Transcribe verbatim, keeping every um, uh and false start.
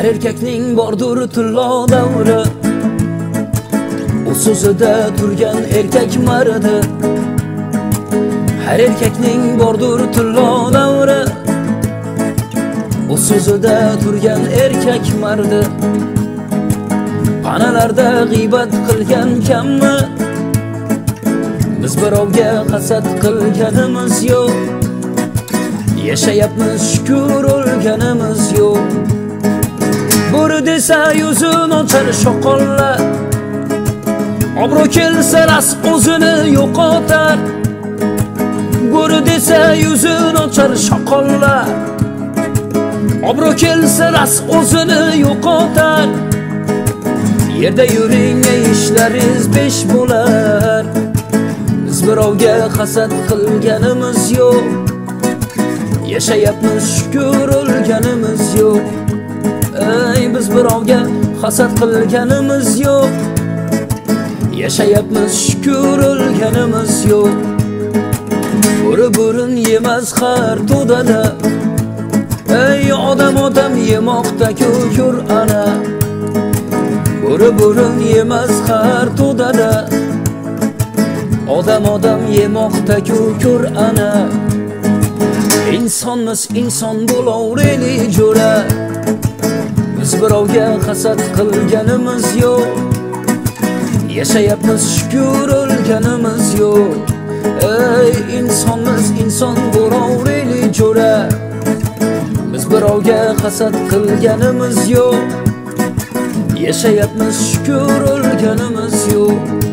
Her erkekning bordur tillo davri, o so'zida turgan erkak mardi. Her erkekning bordur tillo davri, o so'zida turgan erkak mardi. Panalarda g'iybat qilgan kammi? Biz birovga hasad qilganimiz yo'q. Yashayapmiz shukr, o'lganimiz yo'q. Bo'ri desa yuzin ochar shoqollar, obro' kelsa ras o'zini yo'qotar. Bo'ri desa yuzin ochar shoqollar, obro' kelsa ras o'zini yo'qotar. Yerda yuring ishlaringiz besh bo'lar. Biz birovga hasad qilganimiz yo'q. Yashayapmiz shukr, o'lganimiz yo'q. Ey biz birovga hasad qilganimiz yo'q. Yashayapmiz shukr, o'lganimiz yo'q. Bo'ri bo'rin yemas har to'dada. Ey odam odam yemoqda ko'kur ana. Bo'ri bo'rin yemas har to'dada. Odam odam yemoqda ko'kur ana. İnsonmiz inson bo'laveraylik jo'ra. Biz birovga hasad qilganimiz yo'q. Yashayapmiz shukr, o'lganimiz yo'q. Ey insonmiz inson bo'laveraylik jo'ra. Biz birovga hasad qilganimiz yo'q. Yashayapmiz shukr, o'lganimiz yo'q.